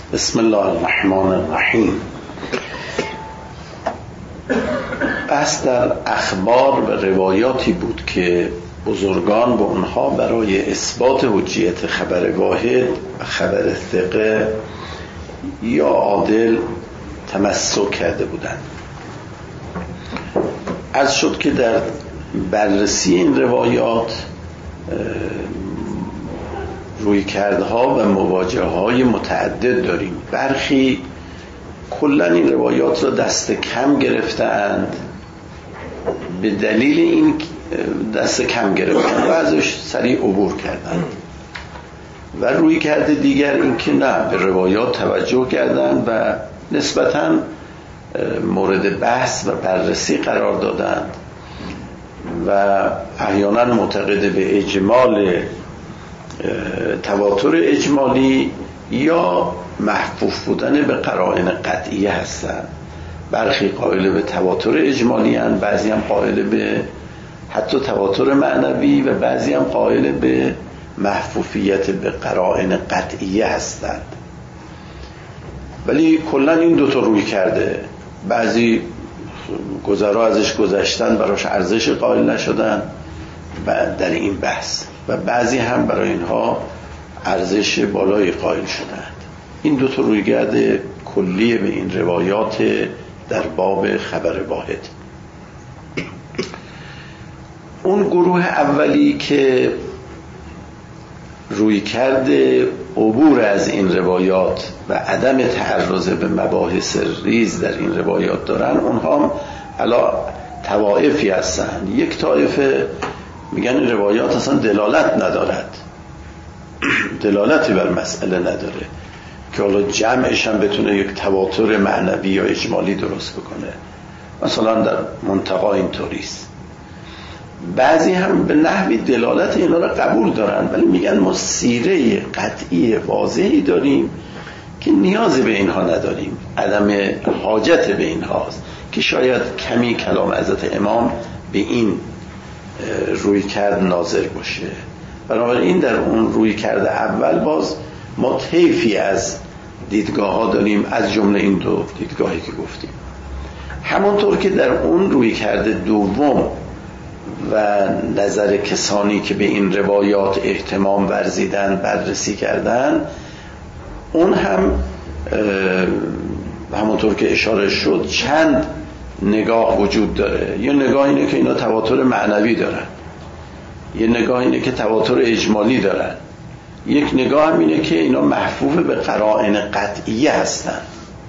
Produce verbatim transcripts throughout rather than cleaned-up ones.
بسم الله الرحمن الرحیم. بحث در اخبار و روایاتی بود که بزرگان با اونها برای اثبات حجیت خبر واحد و خبر ثقه یا عادل تمسک کرده بودند. عرض شد که در بررسی این روایات رویکردها و مواجهه‌های متعدد داریم. برخی کلا این روایات را دست کم گرفتند، به دلیل این دست کم گرفتن و ازش سریع عبور کردند، و روی کرده دیگر این که نه، به روایات توجه کردند و نسبتاً مورد بحث و بررسی قرار دادند و احیانا معتقد به اجمال تواتر اجمالی یا محفوف بودن به قرائن قطعیه هستند. برخی قائل به تواتر اجمالی هستند، بعضی هم قائل به حتی تواتر معنوی و بعضی هم قائل به محفوفیت به قرائن قطعیه هستند. ولی کلا این دوتا روی کرده، بعضی گذرا ازش گذشتن، براش ارزش قائل نشدن در این بحث، و بعضی هم برای اینها ارزش بالایی قائل شدند. این دو تا رویکرد کلی به این روایات در باب خبر واحد. اون گروه اولی که رویکرد عبور از این روایات و عدم تعرض به مباحث ریز در این روایات دارن، اونها هم علا طوائفی هستن. یک طایفه میگن این روایات اصلا دلالت ندارد، دلالتی بر مسئله نداره که حالا جمعش هم بتونه یک تواتر معنوی یا اجمالی درست بکنه. مثلا در منتقا اینطوریست. بعضی هم به نحوی دلالت اینا را قبول دارن، ولی میگن ما سیره قطعی واضحی داریم که نیازی به اینها نداریم، عدم حاجت به اینهاست، که شاید کمی کلام حضرت امام به این روی کرد ناظر باشه. بنابراین در اون روی کرد اول باز ما طیفی از دیدگاه ها داریم، از جمله این دو دیدگاهی که گفتیم. همونطور که در اون روی کرد دوم و نظر کسانی که به این روایات اهتمام ورزیدن بررسی کردن، اون هم همونطور که اشاره شد چند نگاه وجود داره. یه نگاه اینه که اینا تواتر معنوی دارن، یه نگاه اینه که تواتر اجمالی دارن، یک نگاه هم اینه که اینا محفوف به قرائن قطعیه هستن.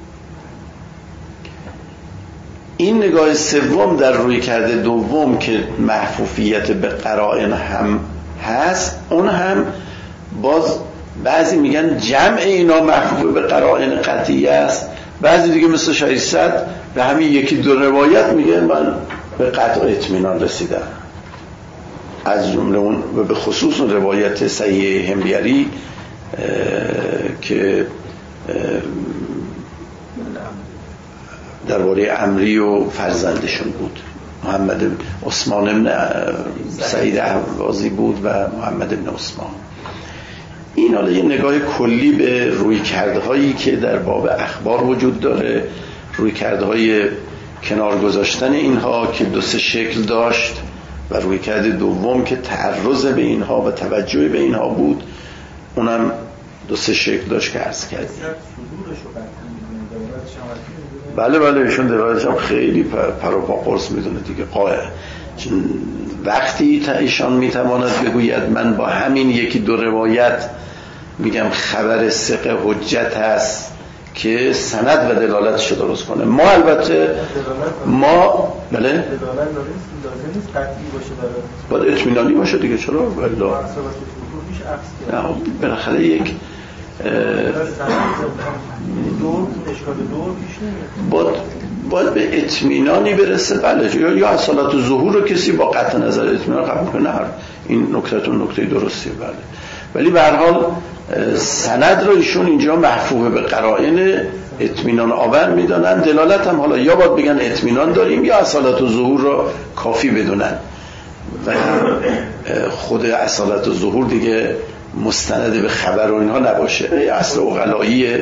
این نگاه سوم در روی کرده دوم که محفوفیت به قرائن هم هست، اون هم باز بعضی میگن جمع اینا محفوف به قرائن قطعیه است، بعضی دیگه مثل شایستد به همین یکی دو روایت میگه من به قطع اطمینان رسیدم. از جمله اون و به خصوص اون روایت صحیح حمبیری که درباره عمری و فرزندشون بود، محمد عثمان ابن سعید اهوازی بود و محمد ابن عثمان. این حالا یه نگاه کلی به روی کردهایی که در باب اخبار وجود داره، روی کردهای کنار گذاشتن اینها که دو سه شکل داشت، و روی کرد دوم که تعرض به اینها و توجه به اینها بود، اونم دو سه شکل داشت که عرض کردیم. بله بله ایشون دلالتش هم خیلی پر و پا قرص میدونه دیگه، قائل. وقتی ایشان میتواند بگوید من با همین یکی دو روایت میگم خبر ثقه حجت هست که سند و دلالتش درست کنه. ما البته ما بله دلالت لازم نیست قطعی باشه، باید اطمینانی باشه دیگه. چرا؟ والله نه، بالاخره یک باید باید به اطمینانی برسه. بله، یا یا اصالت ظهور رو کسی با قطع نظر اطمینان قبول کنه، این نکتهتون نکته درستیه. بله، ولی به هر حال سند رو ایشون اینجا محفوظ به قرائن اطمینان آور میدانن. دلالت هم حالا یا باید بگن اطمینان داریم یا اصالت و ظهور رو کافی بدونن، و خود اصالت و ظهور دیگه مستند به خبر و اینها نباشه. اصل عقلایی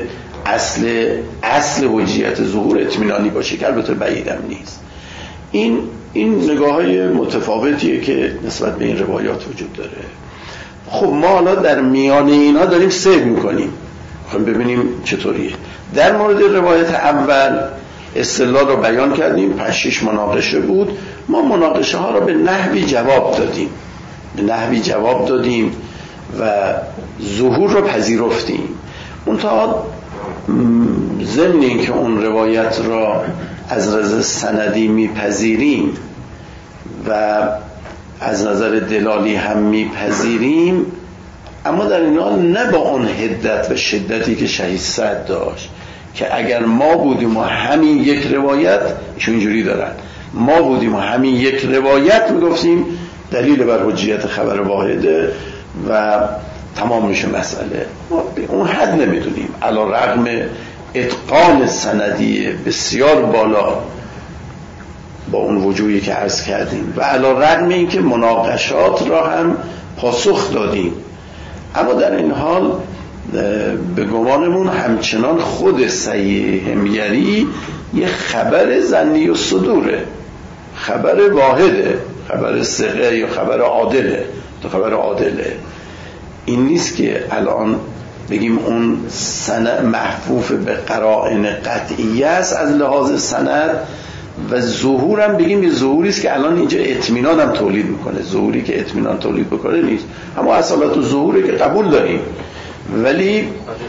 اصل اصل حجیت ظهور اطمینانی باشه که البته بعیدم نیست. این این نگاه‌های متفاوتیه که نسبت به این روایات وجود داره. خب ما حالا در میان اینا داریم سیر میکنیم، خب ببینیم چطوریه. در مورد روایت اول استدلال رو بیان کردیم، پنج شش مناقشه بود، ما مناقشه ها رو به نحوی جواب دادیم به نحوی جواب دادیم و ظهور رو پذیرفتیم. منتها ضمن این که اون روایت را از نظر سندی میپذیریم و از نظر دلالی هم میپذیریم، اما در این حال نه با اون حدت و شدتی که شهید سعد داشت که اگر ما بودیم و همین یک روایت، ایشون اینجوری دارن، ما بودیم و همین یک روایت میگفتیم دلیل بر حجیت خبر واحده و تمام میشه مسئله. ما به اون حد نمیدونیم، علی رغم اتقان سندی بسیار بالا با اون وجوهی که عرض کردیم و علی رغم اینکه مناقشات را هم پاسخ دادیم، اما در این حال به گمانمون همچنان خود صحیح حمیری یه خبر ظنی و صدوره، خبر واحده، خبر ثقه یا خبر عادله، تو خبر عادله. این نیست که الان بگیم اون سند محفوف به قرائن قطعیه است از لحاظ سند و ظهورم بگیم یه ظهوری است که الان اینجا اطمینان هم تولید میکنه. ظهوری که اطمینان تولید بکنه نیست، اما اصالت و ظهوری که قبول داریم، ولی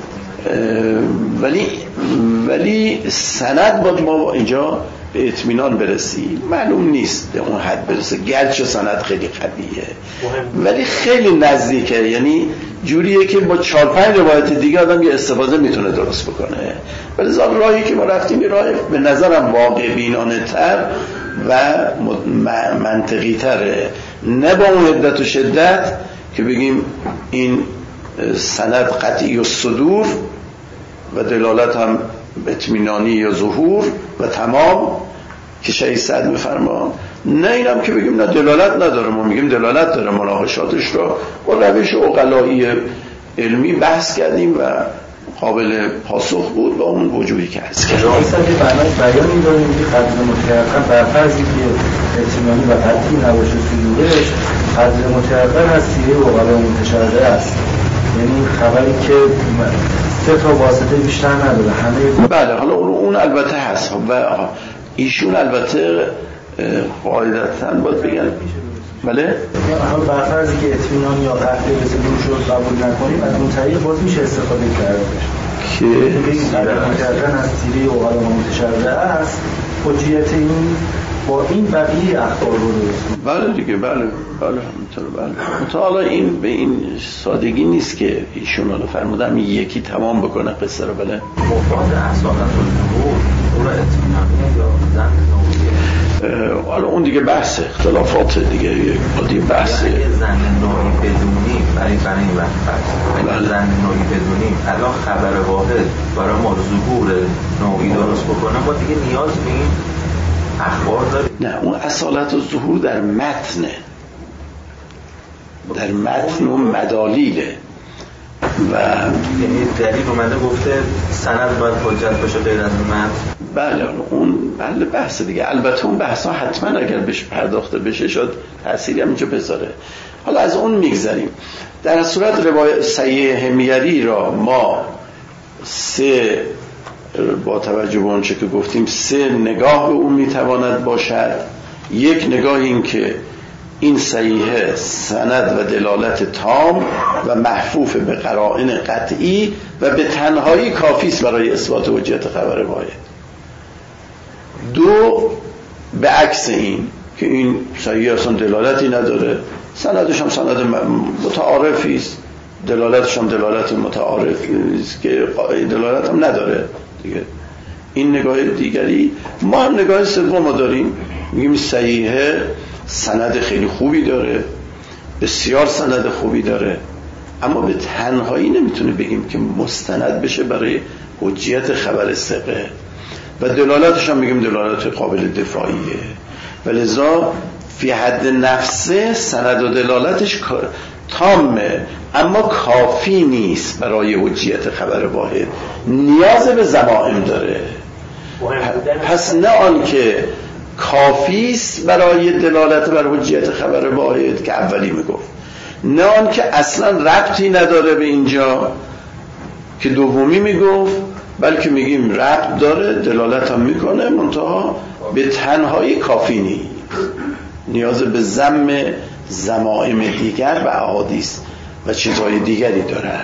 ولی ولی سند باید ما اینجا به اطمینان برسیم. معلوم نیست به اون حد برسه، گرچه سند خیلی قویه ولی خیلی نزدیکه، یعنی جوریه که با چهار پنج روایت دیگه آدم یه استفاده میتونه درست بکنه. ولی زال راهی که ما رفتیم راه به نظرم واقع بینانه تر و منطقی تره، نه با اون حدت و شدت که بگیم این سند قطعی و صدور و دلالت هم اطمینانی یا ظهور و تمام که شهید سعد میفرما. نه اینم که بگیم نه دلالت نداره، ما میگیم دلالت داره. مناقشاتش رو با روش عقلایی علمی بحث کردیم و قابل پاسخ بود با اون وجودی که هست. که رئیس که برنامه بیان می‌داریم که قدر متعقل بر فرضی که اطمینانی و قطعی نباشه صدورش، قدر متعقل از سیره عقلا متشرعه است. یعنی خبری که سه تا واسطه بیشتر نداره همه. بله، حالا اون البته هست و ایشون البته قاعدتاً باید بگن بله؟ حالا بر فرضی که اطمینان یا قطعی به صدور شد قبول نکنیم، از اون طریق باز میشه استفاده کرده که این قدر متعقل از سیره عقلا متشرعه است. حجیت این با این بقیه اخبار رو درست. بله دیگه، بله بله همینطور. بله متعالی این به این سادگی نیست که ایشون رو فرمودم یکی تمام بکنه قصه رو. بله مفاد اصالت الامور اون را اطمینانی یا زن نوعیه، حالا اون دیگه بحث اختلافات دیگه، یک عادی بحثه. اگه زن نوعی بدونیم برای برای این وقت اگه زن نوعی بدونیم الان خبر واحد برای ما ظهور نوعی درست بکنه، ما دیگه نیاز به این اخبار داریم. نه، اون اصالت و ظهور در متنه، در متن و مدالیله و یعنی دلیل اومده گفته سند باید حجت باشه غیر از متن. بله اون بله بحث دیگه. البته اون بحث ها حتما اگر بهش پرداخته بشه شد تأثیری هم اینجا بذاره. حالا از اون میگذریم. در صورت روایت صحیح حمیری را ما سه با توجه به اون چه که گفتیم سه نگاه به اون میتواند باشد. یک نگاه این که این صحیحه سند و دلالت تام و محفوف به قرائن قطعی و به تنهایی کافی است برای اثبات حجیت خبر واحد. دو به عکس این که این صحیح اصلا دلالتی نداره، سندش هم سند متعارفی است، دلالتش هم دلالت متعارفی است که دلالت هم نداره دیگه. این نگاه دیگری. ما هم نگاه سوم داریم، میگیم صحیحه سند خیلی خوبی داره، بسیار سند خوبی داره، اما به تنهایی نمیتونه بگیم که مستند بشه برای حجیت خبر ثقه و دلالتش هم میگیم دلالت قابل دفاعیه. ولذا فی حد نفسه سند و دلالتش تامه اما کافی نیست برای حجیت خبر واحد، نیاز به ضمائم داره. پس نه آن که کافی است برای دلالت بر حجیت خبر واحد که اولی میگفت، نه آن که اصلا ربطی نداره به اینجا که دومی میگفت، بلکه میگیم ربط داره، دلالت هم میکنه، منتها به تنهایی کافی نیست، نیاز به ضم ضمائم دیگر و احادیث و چیزهای دیگری دارد.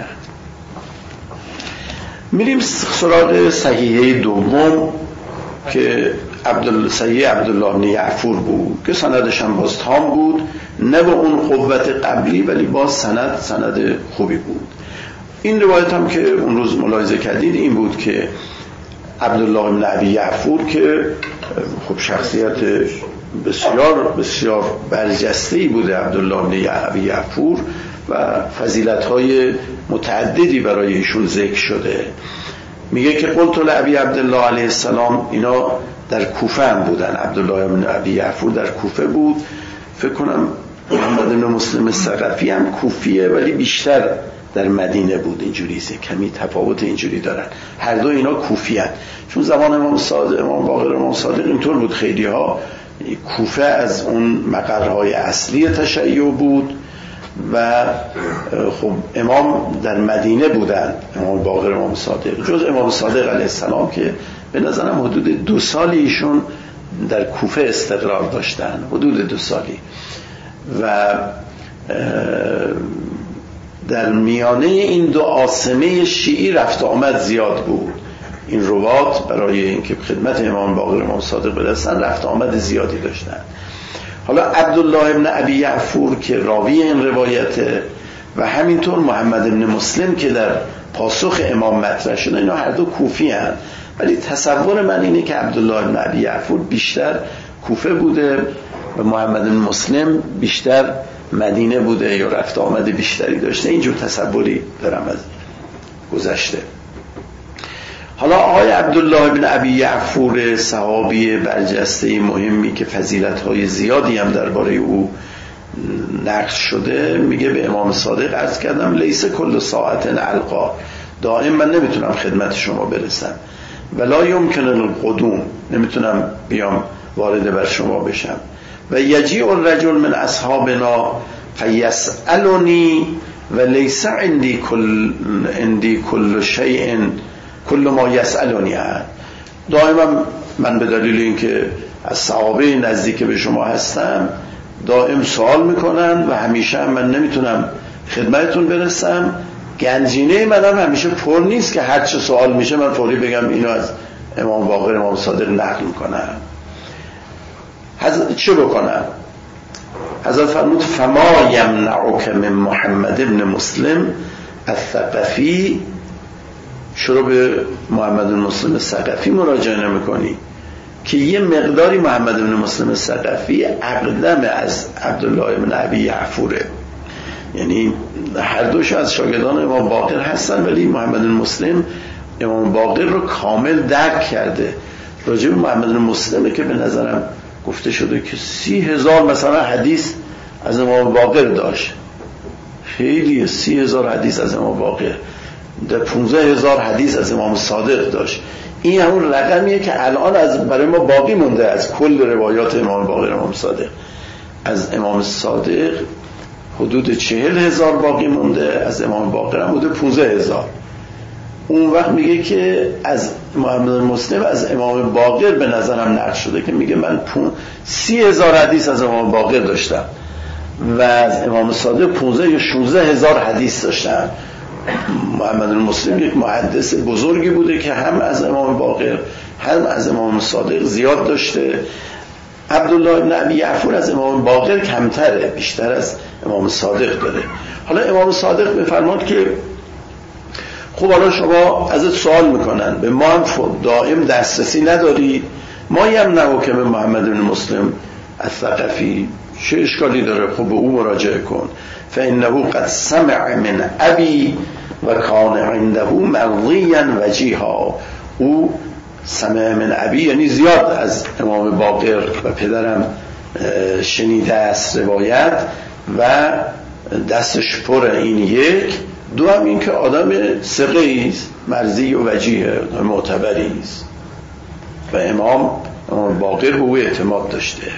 میریم سراغ صحیحه دوم که عبدالله صحیح عبدالله بن یعفور بود که سندش هم باز تام بود، نه به اون قوت قبلی ولی باز سند سند خوبی بود. این روایت هم که اون روز ملاحظه کردید این بود که عبدالله بن ابی یعفور که خب شخصیت بسیار بسیار برجسته‌ای بوده عبدالله بن ابی یعفور و فضیلت‌های متعددی برای ایشون ذکر شده. میگه که قلت لابی عبدالله علیه السلام، اینا در کوفه هم بودن، عبدالله بن ابی یعفور در کوفه بود، فکر کنم محمد بن مسلم الثقفی هم کوفیه ولی بیشتر در مدینه بود، اینجوریه، کمی تفاوت اینجوری دارن، هر دو اینا کوفی هن. چون زمان امام صادق، امام باقر، امام صادق اینطور بود، خیلی ها کوفه از اون مقرهای اصلی تشیع بود و خب امام در مدینه بودن، امام باقر، امام صادق، جز امام صادق علیه السلام که به نظرم حدود دو سالی ایشون در کوفه استقرار داشتن، حدود دو سالی، و در میانه این دو عاصمه شیعی رفت آمد زیاد بود. این روات برای اینکه خدمت امام باقر، امام صادق برسن رفت آمد زیادی داشتن. حالا عبدالله بن ابی یعفور که راوی این روایته و همینطور محمد بن مسلم که در پاسخ امام مطرح شده، اینا هر دو کوفی هن، ولی تصور من اینه که عبدالله بن ابی یعفور بیشتر کوفه بوده و محمد بن مسلم بیشتر مدینه بوده یا رفت آمد بیشتری داشته. اینجور تصوری دارم از گذشته. حالا آقای عبدالله بن ابی یعفور صحابی برجسته مهمی که فضیلت‌های زیادی هم درباره او نقل شده، میگه به امام صادق عرض کردم لیس کل ساعت القا، دائم من نمیتونم خدمت شما برسم، ولا یمکن القدوم، نمیتونم بیام وارد بر شما بشم، و یجیء الرجل من اصحابنا فیسألنی و لیس عندی کل عندی کل شیء کل ما یسألنی عنه. دائما من به دلیل اینکه از صحابه نزدیک به شما هستم دائم سوال میکنن و همیشه من نمیتونم خدمتتون برسم، گنجینه منم همیشه پر نیست که هر چه سوال میشه من فوری بگم اینو از امام باقر، امام صادق نقل میکنم. حضرت چه بکنم؟ حضرت فرمود فما یمنعک من محمد ابن مسلم الثقفی، شروع به محمد بن مسلم الثقفی مراجعه نمی‌کنی که یه مقداری محمد بن مسلم الثقفی اقدم از عبدالله بن ابی یعفوره، یعنی هر دوش از شاگردان امام باقر هستن، ولی محمد بن مسلم امام باقر رو کامل درک کرده. راجع به محمد بن مسلمه که به نظرم گفته شده که سی هزار مثلا حدیث از امام باقر داشت، خیلی، سی هزار حدیث از امام باقر، در پونزده هزار حدیث از امام صادق داشت. این همون رقمیه که الان از برای ما باقی مونده از کل روایات امام باقر، امام صادق. از امام صادق حدود چهل هزار باقی مونده، از امام باقر هم حدود پونزده هزار. اون وقت میگه که از محمد مسلم از امام باقر به نظرم نقل شده که میگه من سی هزار حدیث از امام باقر داشتم و از امام صادق پونزده یا شونزده هزار حدیث داشتم. محمد مسلم یک محدث بزرگی بوده که هم از امام باقر هم از امام صادق زیاد داشته. عبدالله بن ابی یعفور از امام باقر کمتره، بیشتر از امام صادق داره. حالا امام صادق بفرماد که خب حالا شما ازت سوال میکنن، به ما هم دائم دسترسی نداری، ما یمنعو که به محمد بن مسلم الثقفی، چه اشکالی داره؟ خب به او مراجعه کن. فانه قد سمع من ابی و کان عنده مرضیا وجیها، او سمع من ابی یعنی زیاد از امام باقر و پدرم شنیده است روایت و دستش پر، این یک. دو هم این که آدم ثقه‌ای است، مرضی و وجیه، معتبری است و امام باقر به او اعتماد داشته.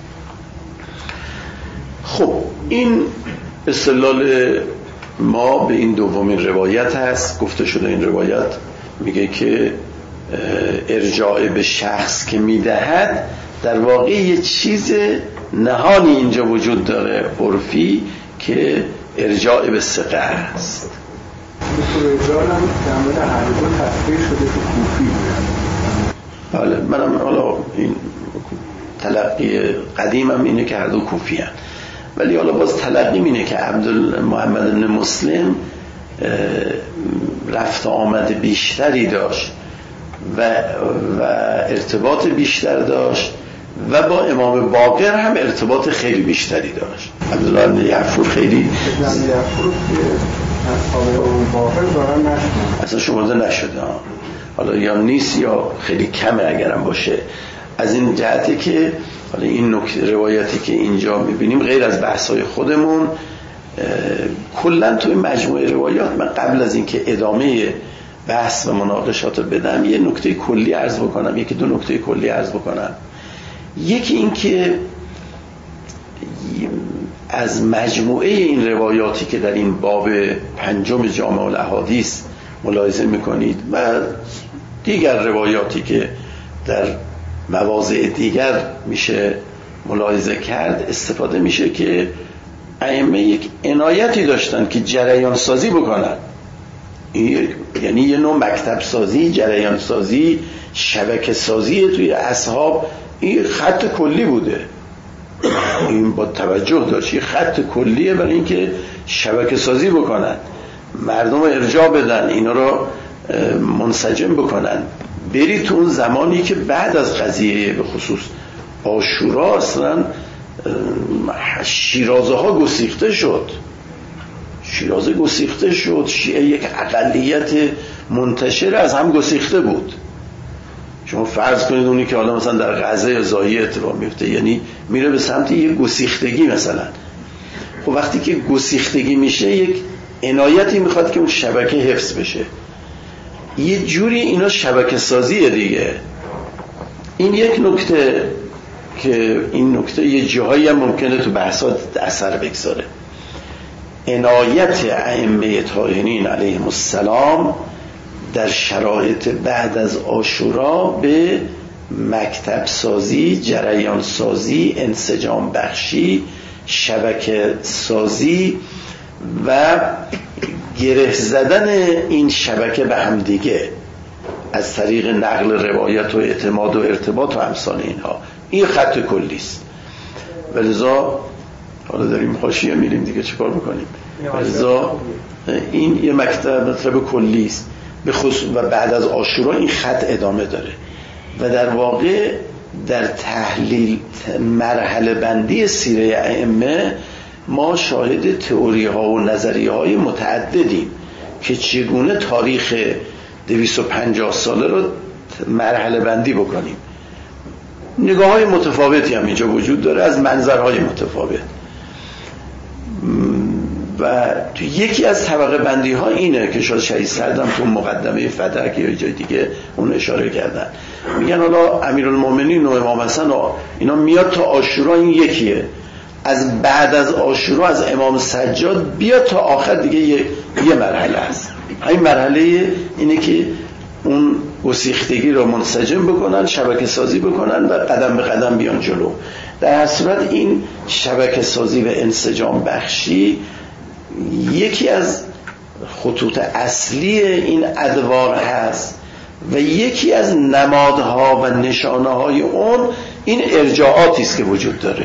خب این استدلال ما به این دومین روایت هست. گفته شده این روایت میگه که ارجاع به شخص که میدهد در واقع یه چیز نهانی اینجا وجود داره، عرفی، که ارجاع به ثقه است. ارجاع هم در هر دو تصویر شده که کوفی بود. بله، منم حالا این تلقی قدیمم اینه که هر دو کوفی هست، ولی حالا باز تلقیم اینه که عبدالمحمد بن مسلم رفت آمد بیشتری داشت و, و ارتباط بیشتر داشت و با امام باقر هم ارتباط خیلی بیشتری داشت. عبدالله بن یعفور خیلی اصلا شمرده نشده، حالا یا نیست یا خیلی کمه اگرم باشه. از این جهته که حالا این نکته روایتی که اینجا میبینیم غیر از بحث‌های خودمون، کلا توی مجموعه روایات من قبل از اینکه ادامه بحث و مناقشات رو بدم یه نکته کلی عرض بکنم، یکی دو نکته کلی عرض بکنم. یکی این که از مجموعه این روایاتی که در این باب پنجم جامع الاحادیث ملاحظه میکنید و دیگر روایاتی که در مواضع دیگر میشه ملاحظه کرد، استفاده میشه که ائمه یک عنایتی داشتن که جریان سازی بکنن. یعنی یه نوع مکتب سازی، جریان سازی، شبکه سازی توی اصحاب. این خط کلی بوده، این با توجه داشت، این خط کلیه برای اینکه شبکه سازی بکنن، مردم ارجاع بدن، اینا رو منسجم بکنن. بری تو اون زمانی که بعد از قضیه به خصوص عاشورا اصلا شیرازه ها گسیخته شد، شیرازه گسیخته شد، شیعه یک اقلیت منتشر از هم گسیخته بود. شما فرض کنید اونی که حالا مثلا در غزه زایی اتفاق میفته، یعنی میره به سمت یک گسیختگی مثلا. خب وقتی که گسیختگی میشه یک عنایتی میخواد که اون شبکه حفظ بشه، یه جوری اینا شبکه سازیه دیگه. این یک نکته که این نکته یه جاهایی هم ممکنه تو بحثات اثر بگذاره. عنایت ائمه طاهرین علیهم السلام در شرایط بعد از عاشورا به مکتب سازی، جریان سازی، انسجام بخشی، شبکه سازی و گره زدن این شبکه به هم دیگه از طریق نقل روایت و اعتماد و ارتباط و امثال اینها، این خط کلی است. ولذا حالا داریم حاشیه میریم دیگه چیکار بکنیم؟ ولذا این یه مکتب مطلب کلی است به خصوص و بعد از عاشورا این خط ادامه داره و در واقع در تحلیل مرحله بندی سیره ائمه ما شاهد تئوری ها و نظریه های متعددیم که چگونه تاریخ دویست و پنجاه ساله رو مرحله بندی بکنیم. نگاه های متفاوتی هم اینجا وجود داره از منظرهای متفاوت و تو یکی از طبقه بندی ها اینه که شاید شهید سردم تو مقدمه فتح یا جای دیگه اون اشاره کردن، میگن حالا امیرالمومنین و امام حسن و اینا میاد تا عاشورا این یکیه، از بعد از عاشورا از امام سجاد بیاد تا آخر دیگه یه, یه مرحله است. این مرحله اینه که اون گسیختگی رو منسجم بکنن، شبکه سازی بکنن و قدم به قدم بیان جلو. در هر صورت این شبکه سازی و انسجام بخشی یکی از خطوط اصلی این ادوار هست و یکی از نمادها و نشانه های اون این ارجاعاتی است که وجود داره.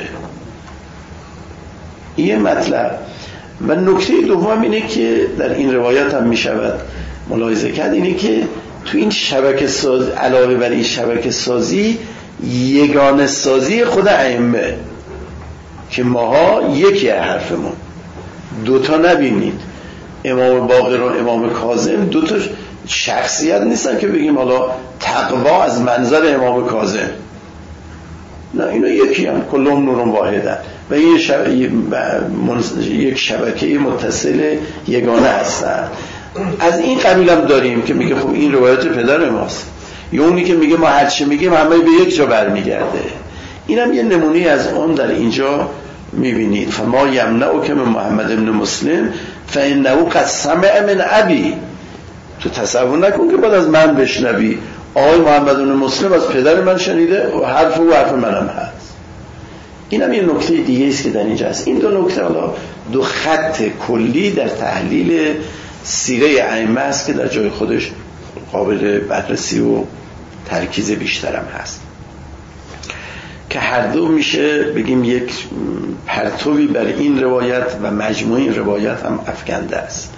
یه مطلب. و نکته دوم اینه که در این روایت هم می شود ملاحظه کرد، اینه که تو این شبکه سازی علاوه بر این شبکه سازی یگانه سازی خود ائمه که ماها یکی حرفمون، دوتا نبینید، امام باقر و امام کاظم دوتا شخصیت نیستن که بگیم حالا تقوا از منظر امام کاظم، نه اینا یکی هم، کلهم نور واحدن و این شب... یک شبکه متصل یگانه هستن. از این قبیل هم داریم که میگه خب این روایت پدر ماست، یا اونی که میگه ما هر چی میگیم همه به یک جا برمیگرده. اینم یه نمونه از اون در اینجا میبینید. فما یمنعک من محمد ابن مسلم فانه قد سمع من ابی. تو تصور نکن که بعد از من بشنوی، آقای محمد ابن مسلم از پدر من شنیده و حرف او حرف منم هست. اینم یه نکته دیگه است که در اینجا هست. این دو نکته حالا دو خط کلی در تحلیل سیره ائمه است که در جای خودش قابل بررسی و ترکیز بیشترم هست، که هر دو میشه بگیم یک پرتوی بر این روایت و مجموع این روایت هم افکنده است.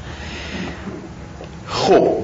خب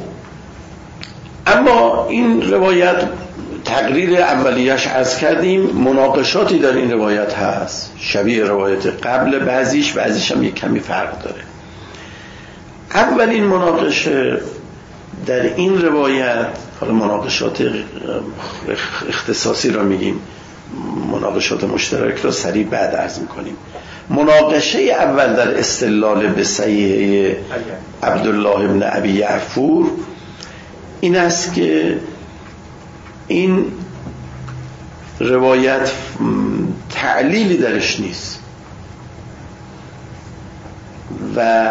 اما این روایت تقریر اولیش عرض کردیم، مناقشاتی در این روایت هست شبیه روایت قبل، بعضیش بعضیش هم یک کمی فرق داره. اولین مناقشه در این روایت، حالا مناقشات اختصاصی را میگیم، مناقشات مشترک را سریع بعد عرض میکنیم. مناقشه اول در استدلال به صحیح عبدالله ابن ابی یعفور این است که این روایت تعلیلی درش نیست و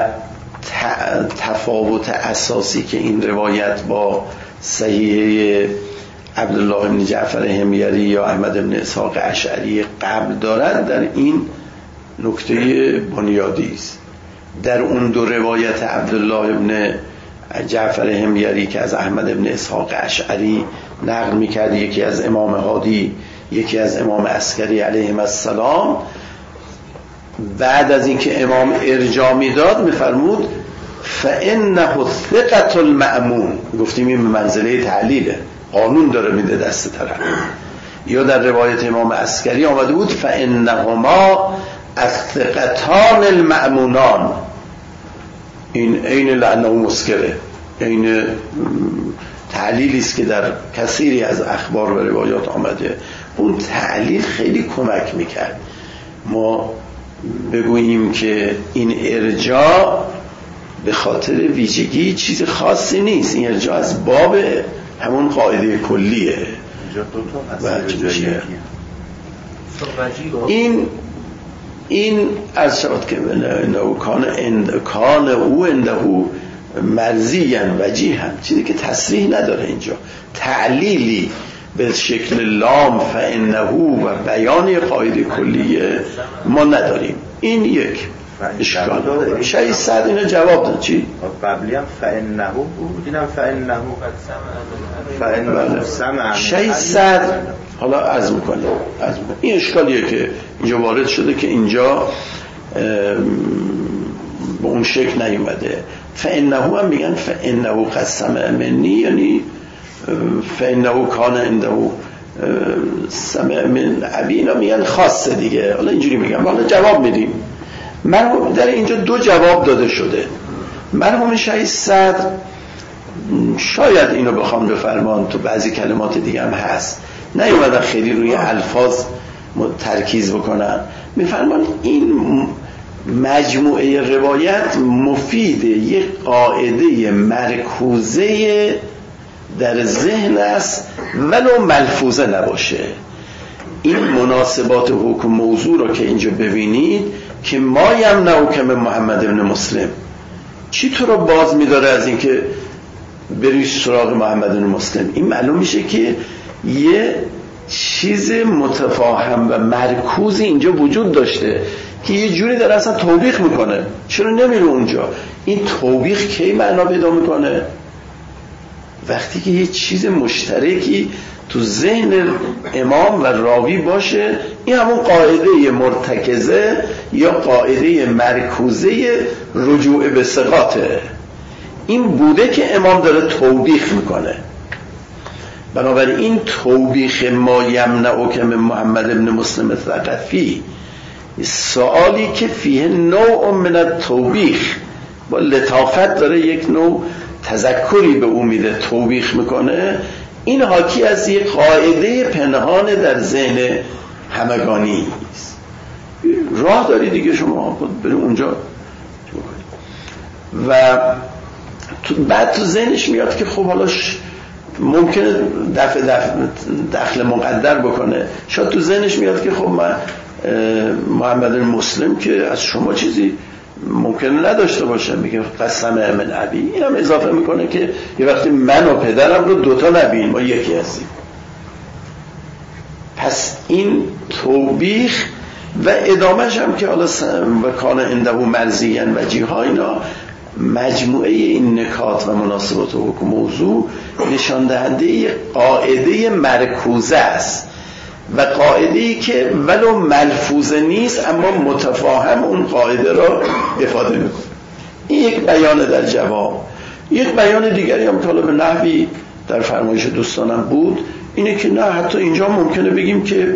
تفاوت اساسی که این روایت با صحیح عبدالله ابن جعفر حمیری یا احمد ابن اسحاق اشعری قبل دارد در این نکته بنیادی است. در اون دو روایت عبدالله ابن جعفر حمیری که از احمد ابن اسحاق اشعری نقل میکرد، یکی از امام هادی یکی از امام عسکری علیهم السلام، بعد از اینکه امام ارجاع میداد میفرمود فانه ثقة المأمون. گفتیم این منزله تعلیله، قانون داره میده دست طرف. یا در روایت امام عسکری آمده بود فانهما الثقتان المأمونان. این عین لعنه مسکره، این تعلیلی است که در کثیری از اخبار و روایات آمده. اون تعلیل خیلی کمک میکرد ما بگوییم که این ارجاع به خاطر ویژگی چیز خاصی نیست، این ارجاع از باب همون قاعده کلیه. این این از شد که کان اند کان او انده مرضیاً وجیحاً، چیزی که تصریح نداره اینجا، تعلیلی به شکل لام فانه و بیان قاعده کلیه ما نداریم. این یک اشکال داره. شهید سعد اینو جواب داد. چی؟ قبلی هم فانه بود، اینم فانه فانه سمع. شهید سعد حالا عرض میکنه این اشکالیه که اینجا وارد شده که اینجا به اون شکل نیومده. فانه هم میگن فانه قد سمع منی، یعنی فانه کان عنده سمع من ابینا، میگن خاصه دیگه. حالا اینجوری میگم، حالا جواب میدیم. مرحوم در اینجا دو جواب داده شده. مرحوم شهید صدر شاید اینو بخوام بفرمان، تو بعضی کلمات دیگه هم هست، نیومدن خیلی روی الفاظ ترکیز بکنن، میفرمان این مجموعه روایت مفید یک قاعده مرکوزه در ذهن است ولو ملفوظه نباشه. این مناسبات حکم موضوع رو که اینجا ببینید که ما یمنعک من محمد ابن مسلم، چی تو رو باز میداره از اینکه بری سراغ محمد ابن مسلم؟ این معلوم میشه که یه چیز متفاهم و مرکوزی اینجا وجود داشته که یه جوری داره اصلا توبیخ میکنه. چرا نمیره اونجا؟ این توبیخ کی معنا پیدا میکنه؟ وقتی که یه چیز مشترکی تو ذهن امام و راوی باشه. این همون قاعده مرتکزه یا قاعده مرکوزه رجوع به ثقاته. این بوده که امام داره توبیخ میکنه. بنابراین این توبیخ ما یمنعک من محمد ابن مسلم الثقفی، سوالی که فیه نوع من التوبیخ، با لطافت داره یک نوع تذکری به او میده، توبیخ میکنه. این حاکی از یک قاعده پنهان در ذهن همگانی است. راه داری دیگه شما بری اونجا و بعد تو ذهنش میاد که خب حالا ممکنه دفع دفع دخل مقدر بکنه، شاید تو ذهنش میاد که خب من محمد مسلم که از شما چیزی ممکنه نداشته باشه، میگه قسم من ابی. این هم اضافه میکنه که یه وقتی من و پدرم رو دوتا نبین، ما یکی هستیم. پس این توبیخ و ادامهش هم که حالا و کان عنده مرضیاً وجیها، اینا مجموعه این نکات و مناسبات و حکم موضوع نشان دهنده قاعده مرکوزه است و قاعده‌ای که ولو ملفوظه نیست اما متفاهم اون قاعده را افاده میکنه. این یک بیان در جواب. یک بیان دیگری هم که حالا به نحوی در فرمایش دوستانم بود اینه که نه، حتی اینجا ممکنه بگیم که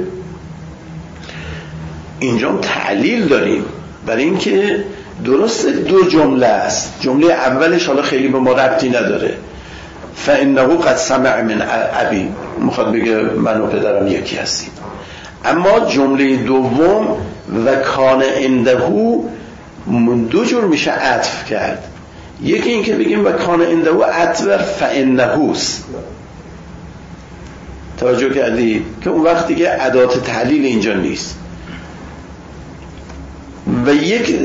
اینجا تعلیل داریم برای اینکه درست دو جمله است. جمله اولش حالا خیلی به ما ربطی نداره، فانه قد سمع من ابی، میخواد بگه من و پدرم یکی هستیم. اما جمله دوم و کان عنده دو جور میشه عطف کرد. یکی این که بگیم و کان عنده عطف فانه است، توجه کردی که اون وقت دیگه ادات تعلیل اینجا نیست. و یک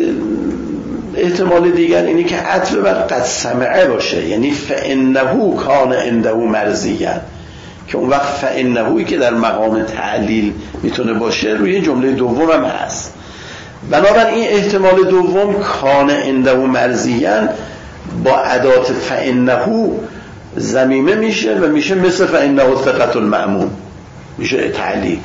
احتمال دیگر اینه که عطف بر قد سمعه باشه، یعنی فانه کان عنده مرضیاً، که اون وقت فانه‌ای که در مقام تعلیل میتونه باشه روی جمله دوم هم هست. بنابراین این احتمال دوم کان عنده مرضیاً با ادات فانه ضمیمه میشه و میشه مثل فانه ثقة المأمون، میشه تعلیل.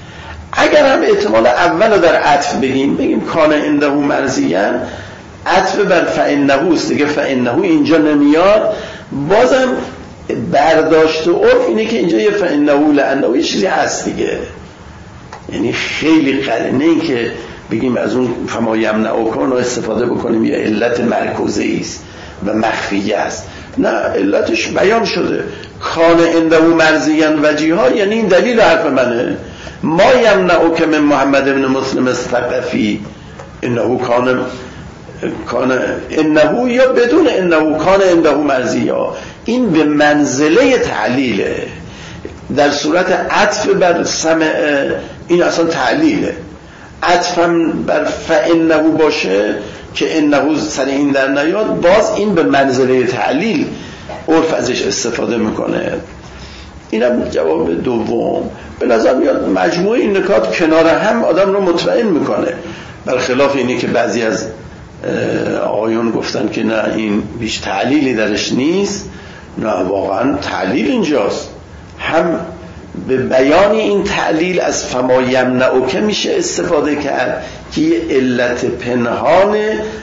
اگر هم احتمال اول رو در عطف بگیم، بگیم کان عنده مرضیاً، عطف بر فانه است دیگه، فانه اینجا نمیاد، بازم برداشت و عرف اینه که اینجا یه فانه لانه یه چیزی هست دیگه. یعنی خیلی قرینه این که بگیم از اون فما یمنعکم رو استفاده بکنیم یه علت مرکوزه است و مخفیه است. نه، علتش بیان شده. کان عنده مرضیاً وجیها، یعنی این دلیل حرف منه. ما یمنعک من محمد ابن مسلم الثقفی انه کان کان انه یا بدون انه کان عنده مرضیاً، این به منزله تعلیله. در صورت عطف بر سمع این اصلا تعلیله. عطفم بر فانه باشه که انه سر این در نیاد، باز این به منزله تعلیل عرف ازش استفاده میکنه. اینم جواب دوم. به نظر میاد مجموعه این نکات کنار هم آدم رو مطمئن میکنه، برخلاف اینی که بعضی از آقایون گفتن که نه این بیش تعلیلی درش نیست. نه، واقعا تعلیل اینجاست. هم به بیان این تعلیل از فما یمنعک میشه استفاده کرد که یه علت پنهان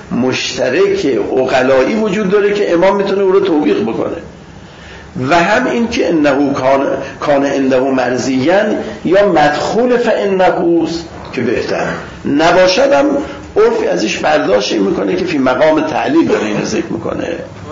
مشترک عقلایی وجود داره که امام میتونه او رو توبیخ بکنه، و هم این که انه کان کان عنده مرضیاً یا مدخول فانه است که بهتر نباشدم عرفی ازش برداشت میکنه که فی مقام تعلیل داره اینو ذکر میکنه.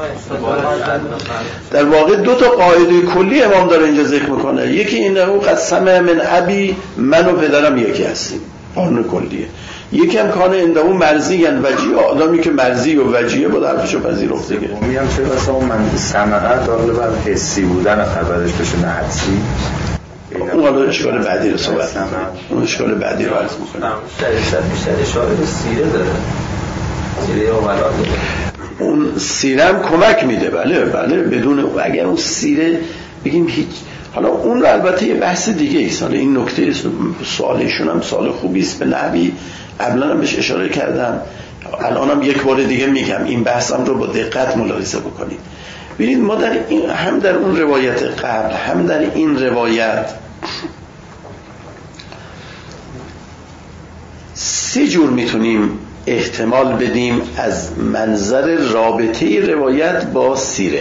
در واقع دو تا قاعده کلی امام داره اینجا ذکر میکنه. یکی اینه قد سمع من ابی، من و پدرم یکی هستیم، قانون کلیه. یکی هم کان عنده مرضیاً وجیه، آدمی که مرضی و وجیه بود حرفشو پذیرفته دیگه. میگم چه واسه اون من سمعه داخل بر حسی بودن خبرش بشه نه حدسی. اون حالا اشکال بعدی رو صحبت میکنم، اون اشکال بعدی رو عرض میکنم. بیشتر اشاره به سیره داره، سیره اولا داره. اون سیره هم کمک میده، بله بله، بدون اگر اون سیره بگیم هیچ. حالا اون رو البته یه بحث دیگه ایست. حالا این نکته سوالشون هم سوال خوبی است، به نحوی قبلا هم بهش اشاره کردم، الانم یک بار دیگه میگم این بحثم رو با دقت ملاحظه بکنید. ببینید ما در این هم در اون روایت قبل هم در این روایت سه جور میتونیم احتمال بدیم از منظر رابطه روایت با سیره.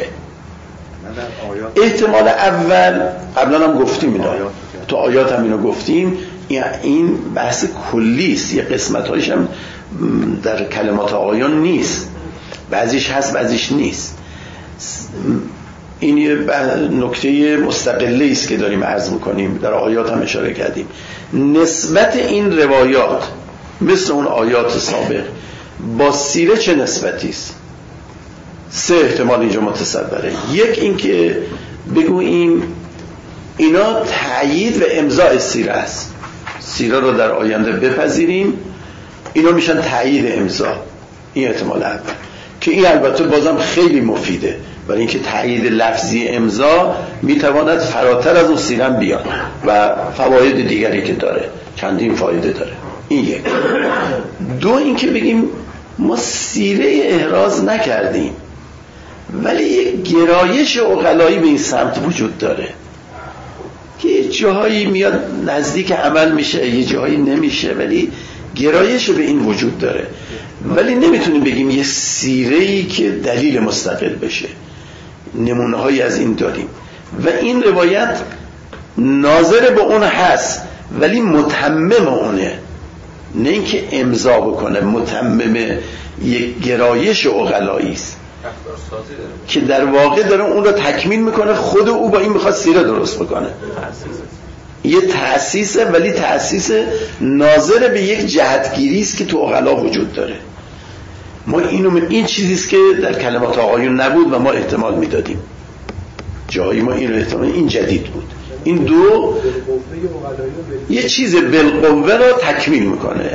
احتمال اول قبلا هم گفتیم اینا، تو آیات هم اینو گفتیم، این بحث کلی است، یه قسمت‌هایش هم در کلمات آیان نیست، بعضیش هست بعضیش نیست. این یه نکته مستقلی است که داریم عرض میکنیم، در آیات هم اشاره کردیم. نسبت این روایات مثل اون آیات سابق با سیره چه نسبتی است؟ سه احتمال اینجا متصوره. یک این که بگوییم اینا تأیید و امضاء سیره است، سیره رو در آینده بپذیریم، اینا میشن تأیید امضا. این احتمال اول که این البته بازم خیلی مفیده، برای اینکه تأیید لفظی امضا میتواند فراتر از اون سیره بیاد و فواید دیگری که داره، چندین فایده داره. این یک. دو اینکه بگیم ما سیره احراز نکردیم ولی یک گرایش عقلایی به این سمت وجود داره که یه جاهایی میاد نزدیک عمل میشه، یه جاهایی نمیشه، ولی گرایش به این وجود داره. ولی نمیتونیم بگیم یه سیره‌ای که دلیل مستقل بشه. نمونه هایی از این داریم و این روایت ناظر به اون هست ولی متمم اونه، نه اینکه امضا بکنه، متمم یک گرایش عقلایی است که در واقع داره اون رو تکمیل میکنه. خود او با این میخواد سیره درست بکنه، یه تأسیسه ولی تأسیس ناظر به یک جهتگیری است که تو عقلا وجود داره. ما اینو این چیزیست که در کلمات آقایون نبود و ما احتمال میدادیم، جایی ما این رو احتمال این جدید بود. این دو یه چیز بالقوه رو تکمیل میکنه،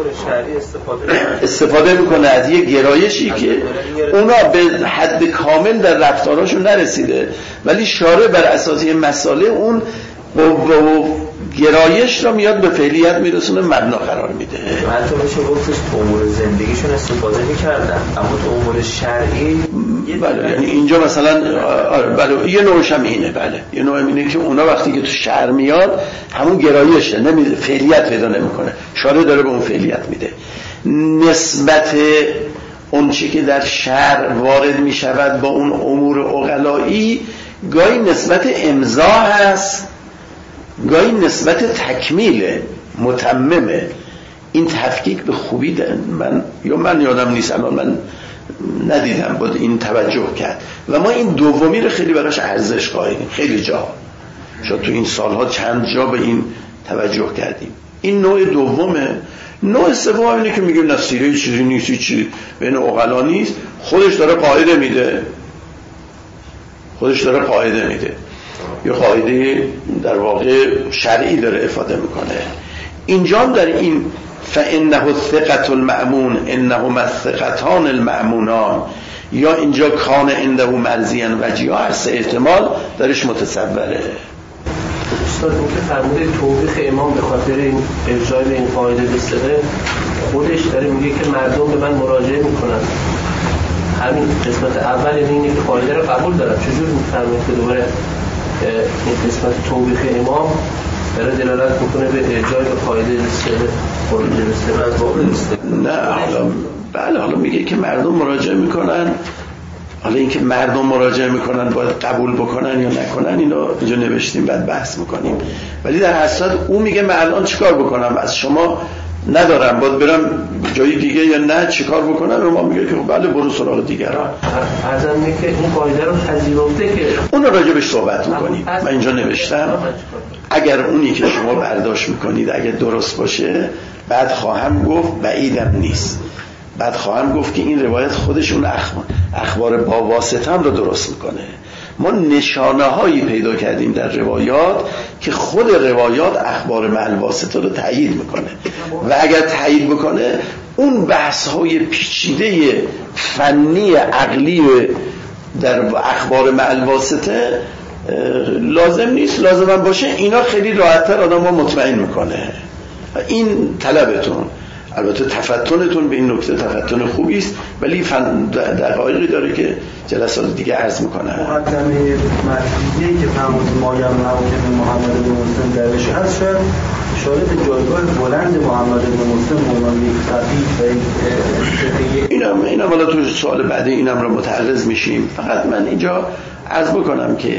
استفاده میکنه از یه گرایشی که اونا به حد کامل در رفتاراشون نرسیده ولی شارع بر اساس یه مسئله اون قوه و گرایش رو میاد به فعلیت میرسونه، مبنا قرار میده. حتی میشه گفتش تو امور زندگیشون استفاده میکردن، اما تو امور شرعی بله، یعنی اینجا مثلا آره بله یه نوعش هم اینه، بله یه نوع اینه که اونا وقتی که تو شرع میاد همون گرایشه، نمیده فعلیت پیدا نمیکنه، شارع داره به اون فعلیت میده. نسبت اون چی که در شرع وارد میشود با اون امور عقلایی گاهی نسبت امضا هست، گاهی نسبت تکمیل متممه. این تفکیک به خوبی ده. من یا من یادم نیست الان، من ندیدم بود این توجه کرد و ما این دومی رو خیلی براش ارزش قائلیم. خیلی جا شاید تو این سالها چند جا به این توجه کردیم. این نوع دومه. نوع سوم اینه که میگیم نه سیره چیزی نیست، چیزی بین عقلا نیست، خودش داره قاعده میده، خودش داره قاعده میده یه قاعده در واقع شرعی داره افاده میکنه. اینجا در این فانه الثقة المأمون انهما الثقتان المأمونان، یا اینجا کان عنده مرضیا وجیا، هر سه احتمال درش متصوره. استاد این که فرموده توبیخ امام به خاطر این ارجاع به این قاعده بسته، خودش داره میگه که مردم به من مراجعه میکنن. همین قسمت اول اینه که قاعده رو قبول دارن، چجور میفرمایید که دوباره این قسمت توبیخ امام داره دلالت میکنه به ارجاع به قاعده استقلال خروج استقلال؟ نه حالا بله، حالا میگه که مردم مراجعه میکنن. حالا اینکه مردم مراجعه میکنن باید قبول بکنن یا نکنن اینو اینجا نوشتیم بعد بحث میکنیم، ولی در اصل او میگه من الان چیکار بکنم، از شما ندارم باید برم جای دیگه یا نه چیکار بکنم؟ و ما میگه که بله برو سراغ دیگران. ارزم میگه که این قاعده رو پذیرفته که اون راجع بهش صحبت میکنیم. من اینجا نوشتم اگر اونی که شما برداشت میکنید اگر درست باشه بعد خواهم گفت بعیدم نیست، بعد خواهم گفت که این روایت خودشون اخبار اخبار با واسطه هم رو درست میکنه. ما نشانه هایی پیدا کردیم در روایات که خود روایات اخبار مع الواسطه رو تایید میکنه و اگر تایید بکنه اون بحث های پیچیده فنی عقلی در اخبار مع الواسطه لازم نیست، لازم هم باشه اینا خیلی راحت‌تر آدم رو مطمئن میکنه. این طلبتون، البته تفتنتون به این نکته تفتن خوبی است، ولی فن دقایقی داره که جلسات دیگه عرض میکنن. مقدمه مرکزی که فرمود مایم حاکم محمد بن مسلم درش هست، شاید اشاره به جایگاه بلند محمد بن مسلم عنوان یک فقیه و اینم اینم حالا تو سوال بعدی اینم رو متعرض میشیم. فقط من اینجا عرض بکنم که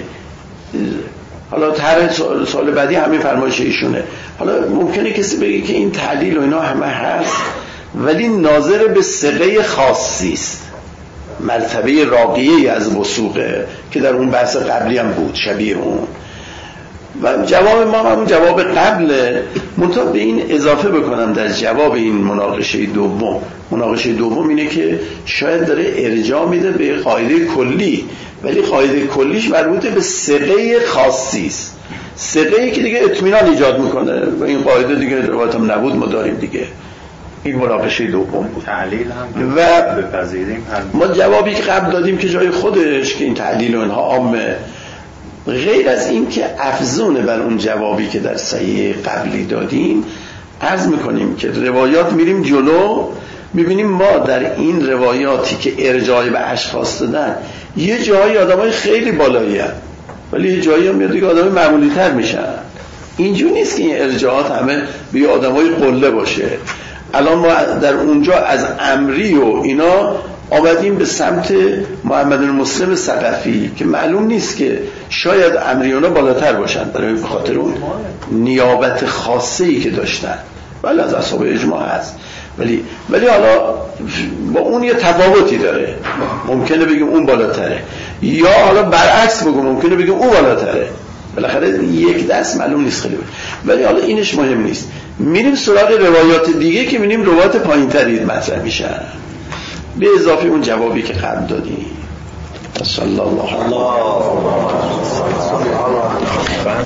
حالا طرح سوال بعدی همین فرمایش ایشونه. حالا ممکنه کسی بگه که این تعلیل و اینا همه هست ولی ناظر به ثقه خاصی است، مرتبه راقیه از وثوقه که در اون بحث قبلی هم بود شبیه اون. و جواب ما همون جواب قبله. منتها به این اضافه بکنم در جواب این مناقشه دوم، مناقشه دوم اینه که شاید داره ارجاع میده به قاعده کلی، ولی قاعده کلیش مربوط به ثقه خاصی است، ثقه‌ای که دیگه اطمینان ایجاد میکنه و این قاعده دیگه روایت هم نبود ما داریم دیگه. این مناقشه دوم بود. تعلیل هم و بپذیریم ما جوابی که قبل دادیم که جای خودش که این تعلیل و اینها عامه، غیر از این که افزونه بر اون جوابی که در صحیح قبلی دادیم، عرض میکنیم که روایات میریم جلو میبینیم ما در این روایاتی که ارجاع به اشخاص دادن یه جایی آدمای خیلی بالایی هست، ولی یه جایی هم میاد دیگه آدمای معمولی تر میشن. اینجور نیست که این ارجاعات همه به آدمای قله باشه. الان ما در اونجا از امری و اینا آمدیم به سمت محمد المسلم ثقفی که معلوم نیست که شاید امریونا بالاتر باشن برای به خاطر اون نیابت خاصه‌ای که داشتن، ولی از اصحاب اجماع هست، ولی ولی حالا با اون یه تفاوتی داره. ممکنه بگیم اون بالاتره، یا حالا برعکس بگم ممکنه بگیم اون بالاتره. بالاخره یک دست معلوم نیست خیلی بود. ولی حالا اینش مهم نیست. میریم سراغ روایات دیگه که میریم روایات پایین‌تری مطرح میشن به اضافه اون جوابی که قبل دادیم. صلی الله علیه و آله.